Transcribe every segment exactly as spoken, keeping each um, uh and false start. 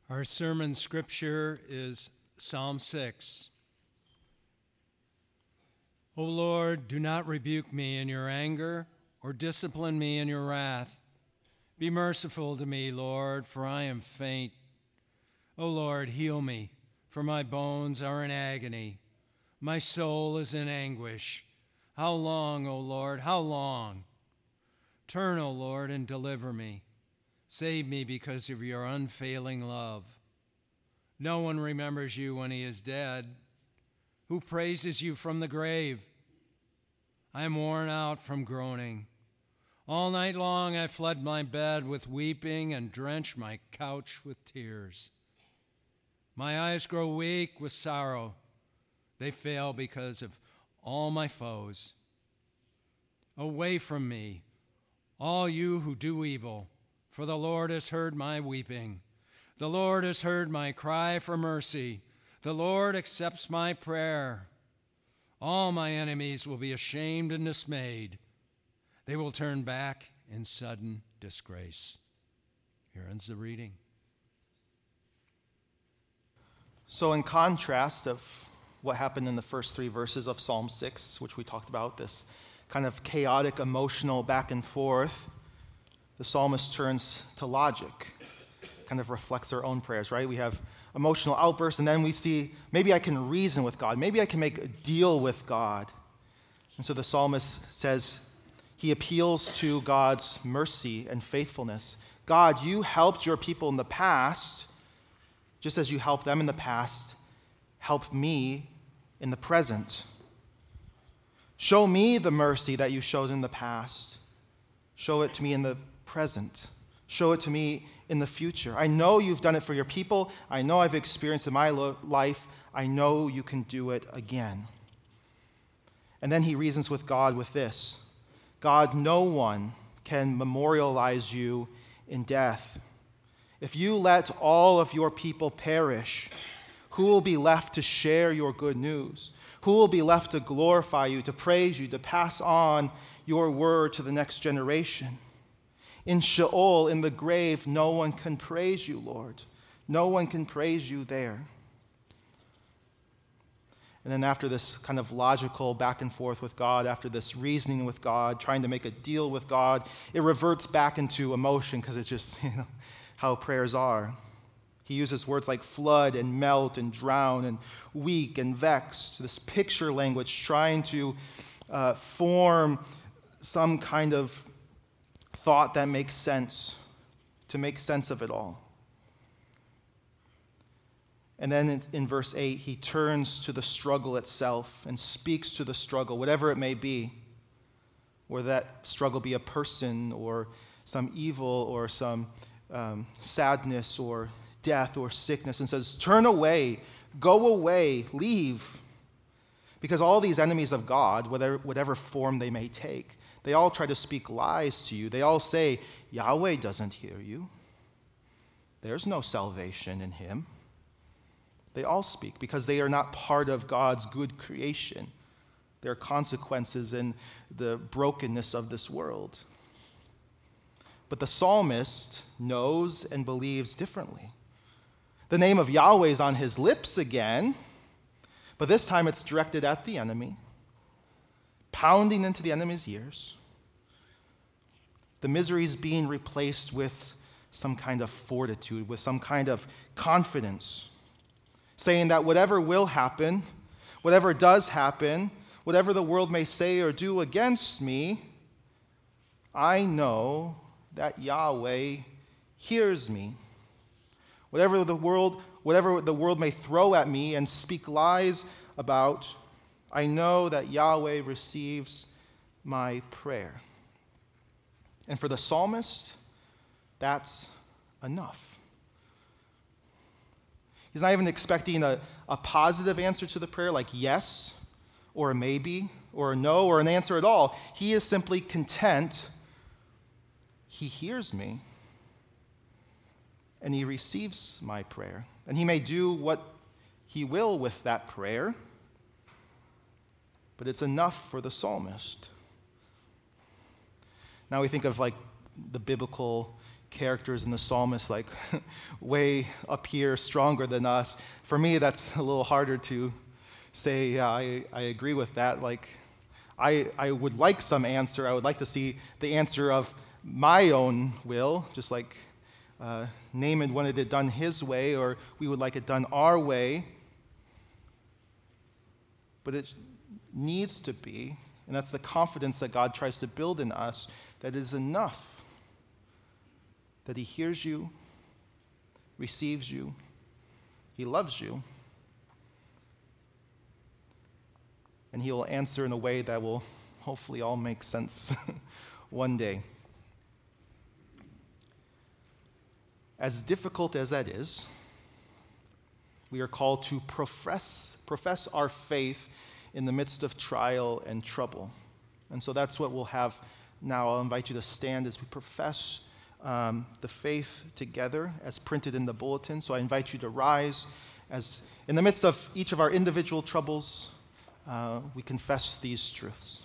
Our sermon scripture is Psalm six. O Lord, do not rebuke me in your anger or discipline me in your wrath. Be merciful to me, Lord, for I am faint. O Lord, heal me, for my bones are in agony. My soul is in anguish. How long, O Lord, how long? Turn, O Lord, and deliver me. Save me because of your unfailing love. No one remembers you when he is dead. Who praises you from the grave? I am worn out from groaning. All night long I fled my bed with weeping and drenched my couch with tears. My eyes grow weak with sorrow. They fail because of all my foes. Away from me, all you who do evil, for the Lord has heard my weeping. The Lord has heard my cry for mercy. The Lord accepts my prayer. All my enemies will be ashamed and dismayed. They will turn back in sudden disgrace. Here ends the reading. So in contrast of what happened in the first three verses of Psalm six, which we talked about, this kind of chaotic, emotional back and forth, the psalmist turns to logic, kind of reflects their own prayers, right? We have emotional outbursts, and then we see, maybe I can reason with God. Maybe I can make a deal with God. And so the psalmist says, he appeals to God's mercy and faithfulness. God, you helped your people in the past, just as you helped them in the past, help me in the present. Show me the mercy that you showed in the past. Show it to me in the present. Show it to me in the future. I know you've done it for your people. I know I've experienced it in my lo- life. I know you can do it again. And then he reasons with God with this. God, no one can memorialize you in death. If you let all of your people perish, who will be left to share your good news? Who will be left to glorify you, to praise you, to pass on your word to the next generation? In Sheol, in the grave, no one can praise you, Lord. No one can praise you there. And then after this kind of logical back and forth with God, after this reasoning with God, trying to make a deal with God, it reverts back into emotion because it's just, you know, how prayers are. He uses words like flood and melt and drown and weak and vexed, this picture language trying to uh, form some kind of thought that makes sense, to make sense of it all. And then in, in verse eight, he turns to the struggle itself and speaks to the struggle, whatever it may be, whether that struggle be a person or some evil or some um, sadness or death or sickness, and says, turn away, go away, leave. Because all these enemies of God, whatever, whatever form they may take, they all try to speak lies to you. They all say, Yahweh doesn't hear you. There's no salvation in him. They all speak because they are not part of God's good creation. There are consequences in the brokenness of this world. But the psalmist knows and believes differently. The name of Yahweh is on his lips again, but this time it's directed at the enemy, pounding into the enemy's ears. The misery is being replaced with some kind of fortitude, with some kind of confidence, saying that whatever will happen, whatever does happen, whatever the world may say or do against me, I know that Yahweh hears me. Whatever the world, whatever the world may throw at me and speak lies about, I know that Yahweh receives my prayer. And for the psalmist, that's enough. He's not even expecting a, a positive answer to the prayer like yes, or a maybe, or a no, or an answer at all. He is simply content. He hears me, and he receives my prayer. And he may do what he will with that prayer, but it's enough for the psalmist. Now we think of like the biblical characters in the psalmist like way up here, stronger than us. For me, that's a little harder to say, yeah, I, I agree with that. Like, I, I would like some answer. I would like to see the answer of my own will, just like uh, Naaman wanted it done his way, or we would like it done our way. But it needs to be, and that's the confidence that God tries to build in us, that it is enough, that he hears you, receives you, he loves you, and he will answer in a way that will hopefully all make sense one day. As difficult as that is, we are called to profess, profess our faith in the midst of trial and trouble. And so that's what we'll have now. I'll invite you to stand as we profess um, the faith together as printed in the bulletin. So I invite you to rise as in the midst of each of our individual troubles, uh, we confess these truths.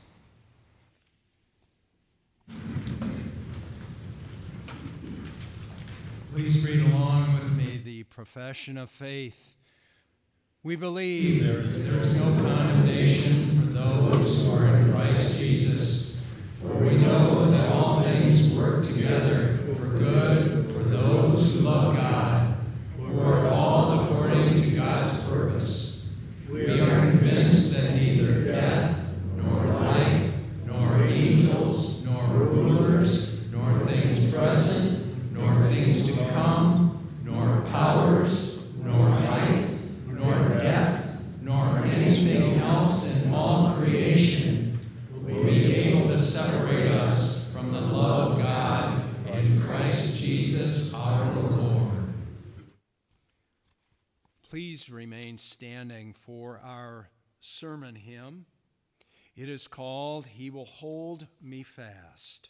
Please read along with me the profession of faith. We believe there is, there is no condemnation for those who are in Christ Jesus, for we know that all things work together for good for those who love God, who are called according to God's purpose. We are convinced that neither death, nor life, nor angels, nor rulers, nor things present, nor things to come, nor powers, nor height, nor depth, nor anything else in all creation will be able to separate us from the love of God in Christ Jesus our Lord. Please remain standing for our sermon hymn. It is called, "He Will Hold Me Fast."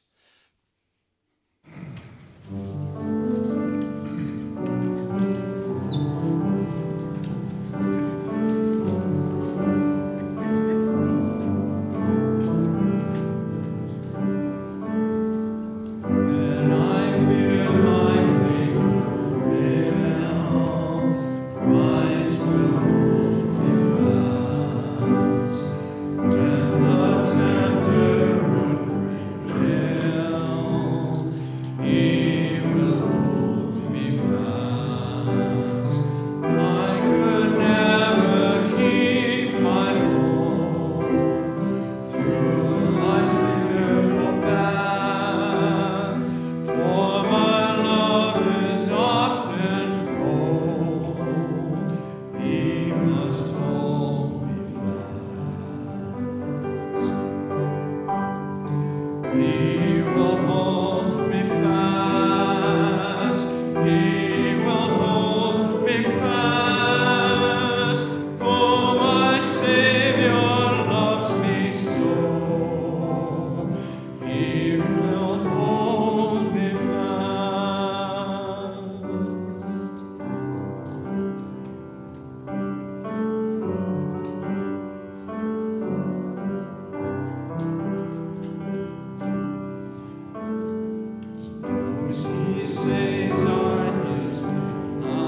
He says are his,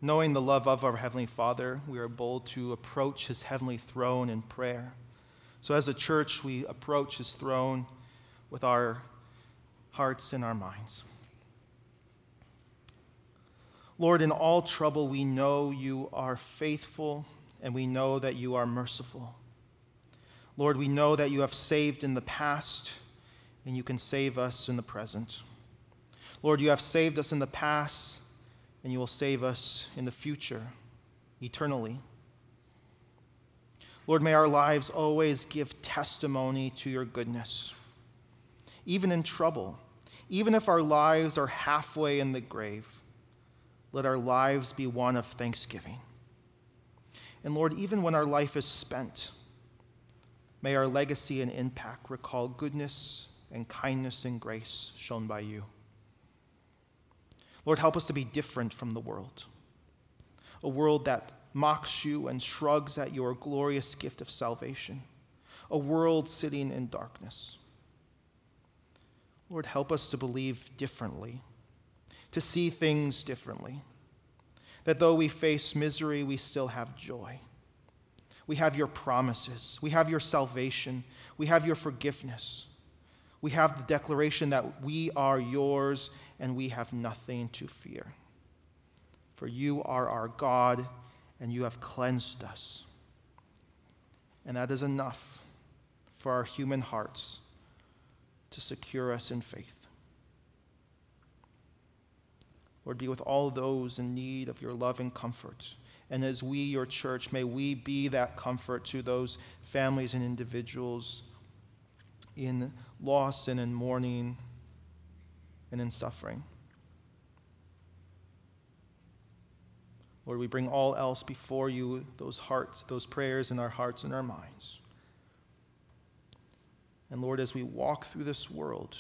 Knowing the love of our Heavenly Father, we are bold to approach his heavenly throne in prayer. So as a church, we approach his throne with our hearts and our minds. Lord, in all trouble, we know you are faithful, and we know that you are merciful. Lord, we know that you have saved in the past, and you can save us in the present. Lord, you have saved us in the past, and you will save us in the future, eternally. Lord, may our lives always give testimony to your goodness. Even in trouble, even if our lives are halfway in the grave, let our lives be one of thanksgiving. And Lord, even when our life is spent, may our legacy and impact recall goodness and kindness and grace shown by you. Lord, help us to be different from the world, a world that mocks you and shrugs at your glorious gift of salvation, a world sitting in darkness. Lord, help us to believe differently, to see things differently, that though we face misery, we still have joy. We have your promises. We have your salvation. We have your forgiveness. We have the declaration that we are yours and we have nothing to fear. For you are our God and you have cleansed us. And that is enough for our human hearts to secure us in faith. Lord, be with all those in need of your love and comfort. And as we, your church, may we be that comfort to those families and individuals in loss and in mourning and in suffering. Lord, we bring all else before you, those hearts, those prayers in our hearts and our minds. And Lord, as we walk through this world,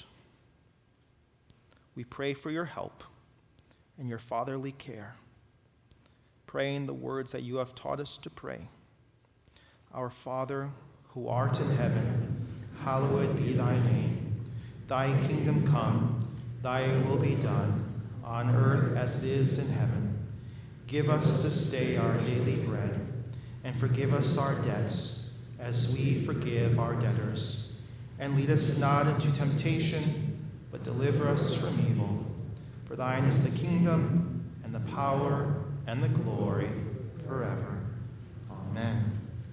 we pray for your help and your fatherly care, praying the words that you have taught us to pray. Our Father, who art in heaven, hallowed be thy name. Thy kingdom come, thy will be done, on earth as it is in heaven. Give us this day our daily bread, and forgive us our debts, as we forgive our debtors. And lead us not into temptation, but deliver us from evil. For thine is the kingdom, and the power, and the glory, forever. Amen.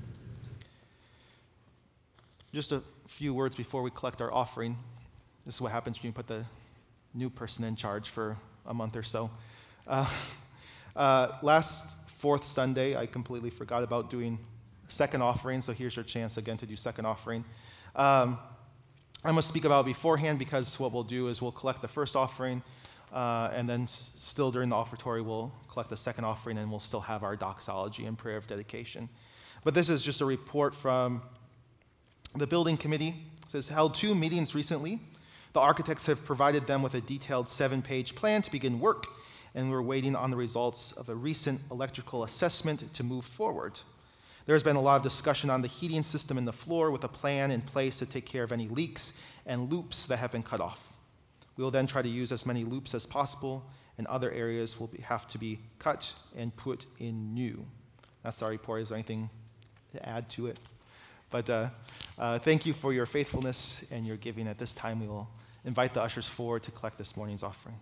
Just a few words before we collect our offering. This is what happens when you put the new person in charge for a month or so. Uh, uh, last fourth Sunday, I completely forgot about doing second offering, so here's your chance again to do second offering. Um, I'm going to speak about it beforehand because what we'll do is we'll collect the first offering, uh, and then s- still during the offertory, we'll collect the second offering, and we'll still have our doxology and prayer of dedication. But this is just a report from the building committee. It says, held two meetings recently. The architects have provided them with a detailed seven-page plan to begin work, and we're waiting on the results of a recent electrical assessment to move forward. There's been a lot of discussion on the heating system in the floor with a plan in place to take care of any leaks and loops that have been cut off. We will then try to use as many loops as possible, and other areas will be, have to be cut and put in new. That's our report. Is there anything to add to it? But uh, uh, thank you for your faithfulness and your giving. At this time, we will invite the ushers forward to collect this morning's offering.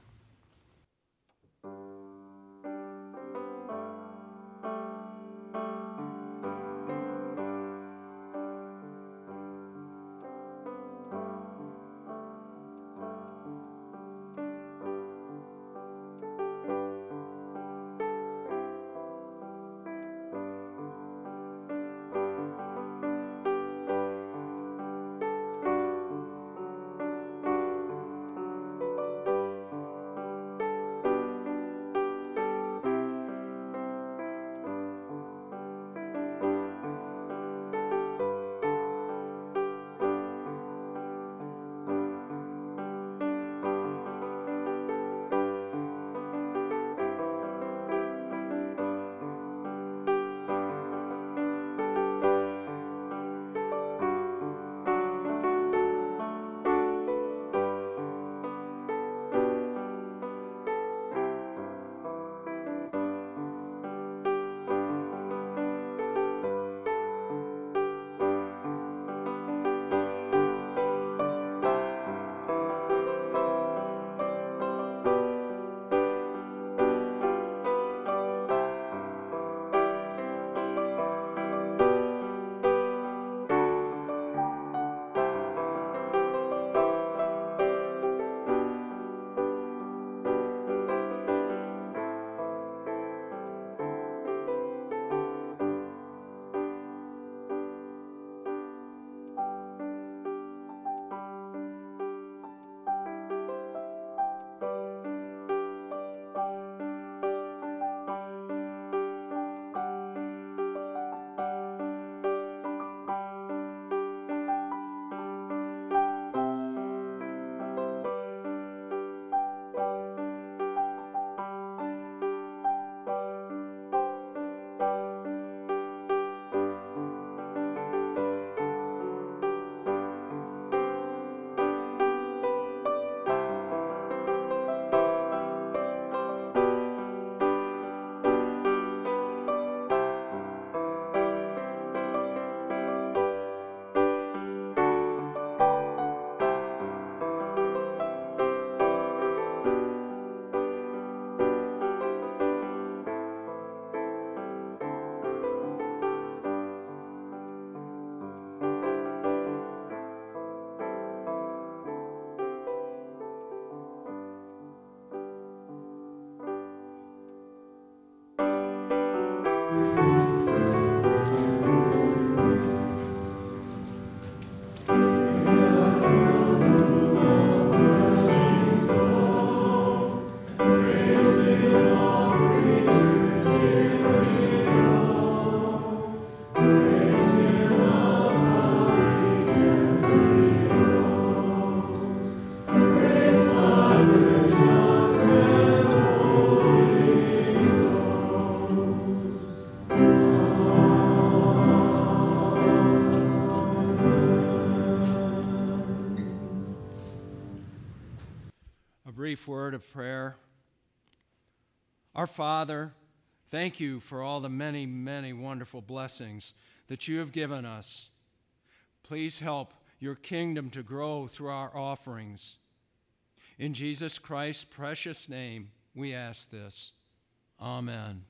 brief word of prayer. Our Father, thank you for all the many, many wonderful blessings that you have given us. Please help your kingdom to grow through our offerings. In Jesus Christ's precious name, we ask this. Amen.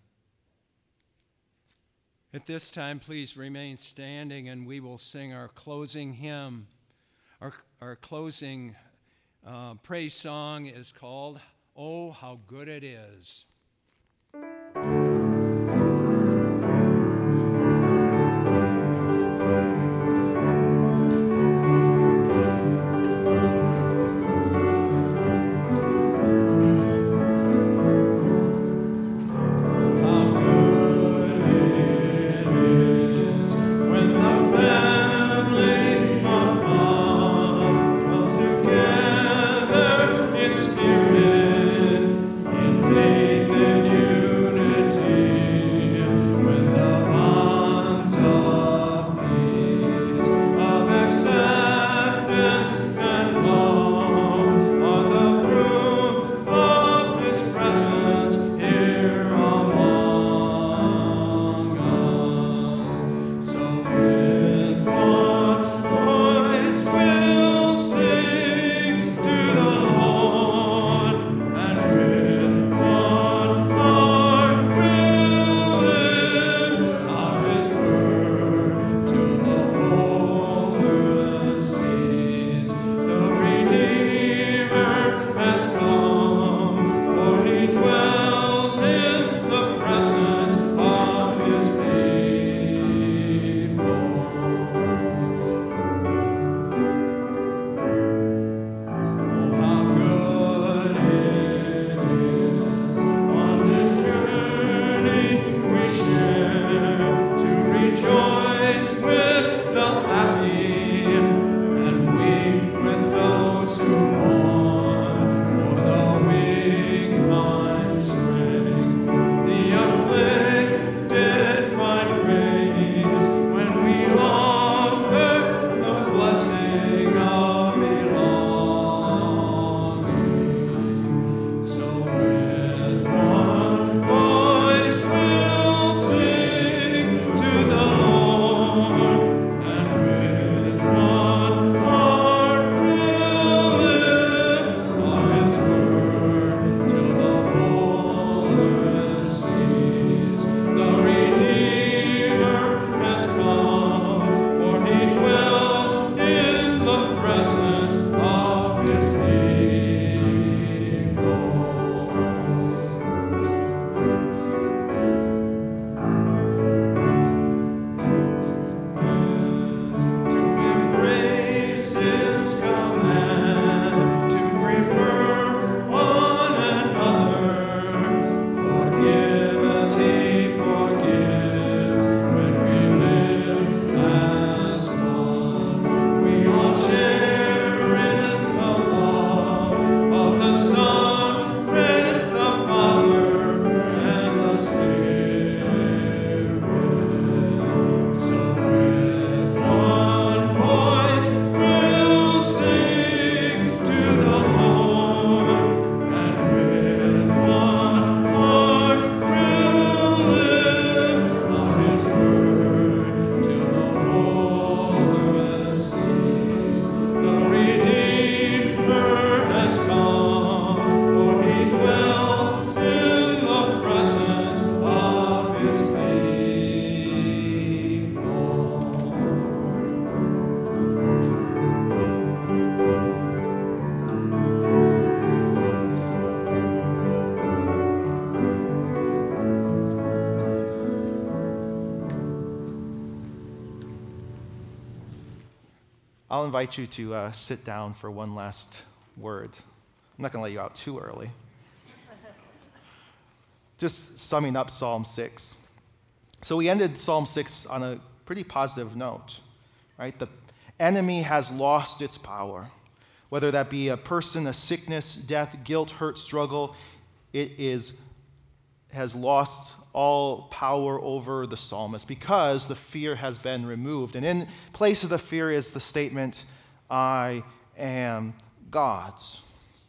At this time, please remain standing and we will sing our closing hymn. Our, our closing uh, praise song is called, "Oh, How Good It Is." I'll invite you to uh, sit down for one last word. I'm not going to let you out too early. Just summing up Psalm six. So we ended Psalm six on a pretty positive note, right? The enemy has lost its power. Whether that be a person, a sickness, death, guilt, hurt, struggle, it is has lost all power over the psalmist because the fear has been removed. And in place of the fear is the statement, I am God's.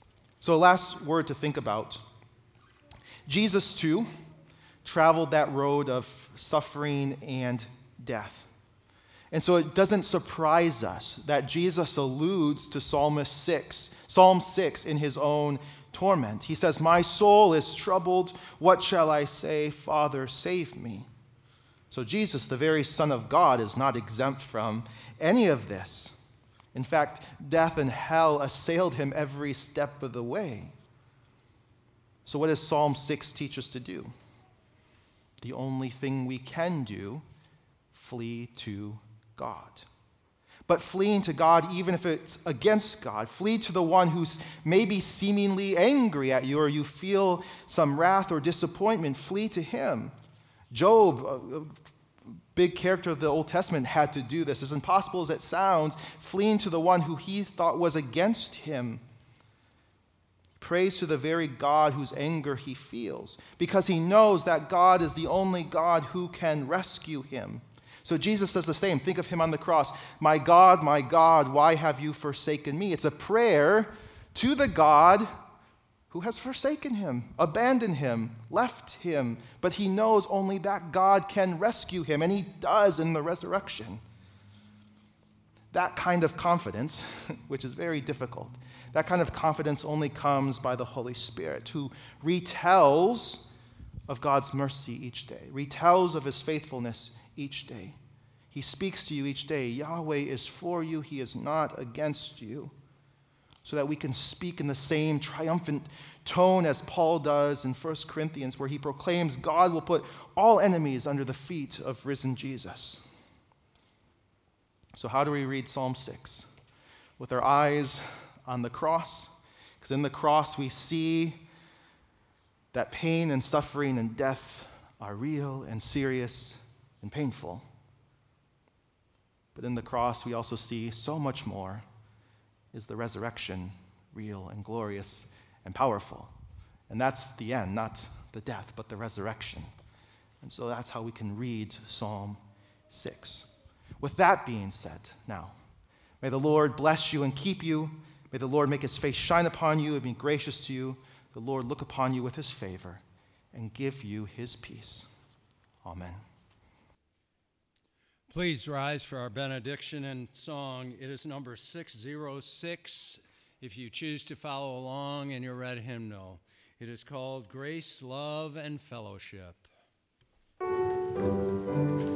So, last word to think about. Jesus, too, traveled that road of suffering and death. And so it doesn't surprise us that Jesus alludes to Psalmist six, Psalm six in his own torment. He says, "My soul is troubled. What shall I say? Father, save me." So Jesus, the very Son of God, is not exempt from any of this. In fact, death and hell assailed him every step of the way. So what does Psalm six teach us to do? The only thing we can do, flee to God. But fleeing to God, even if it's against God, flee to the one who's maybe seemingly angry at you, or you feel some wrath or disappointment, flee to him. Job, a big character of the Old Testament, had to do this. As impossible as it sounds, fleeing to the one who he thought was against him. Prays to the very God whose anger he feels, because he knows that God is the only God who can rescue him. So Jesus does the same. Think of him on the cross. "My God, my God, why have you forsaken me?" It's a prayer to the God who has forsaken him, abandoned him, left him. But he knows only that God can rescue him, and he does in the resurrection. That kind of confidence, which is very difficult, that kind of confidence only comes by the Holy Spirit, who retells of God's mercy each day, retells of his faithfulness each day. He speaks to you each day. Yahweh is for you. He is not against you. So that we can speak in the same triumphant tone as Paul does in First Corinthians, where he proclaims God will put all enemies under the feet of risen Jesus. So how do we read Psalm six? With our eyes on the cross, because in the cross we see that pain and suffering and death are real and serious and painful. But in the cross we also see so much more. Is the resurrection real and glorious and powerful? And that's the end, not the death, but the resurrection. And so that's how we can read Psalm six. With that being said, now, may the Lord bless you and keep you. May the Lord make his face shine upon you and be gracious to you. The Lord look upon you with his favor and give you his peace. Amen. Please rise for our benediction and song. It is number six oh six, if you choose to follow along in your red hymnal. It is called Grace, Love, and Fellowship.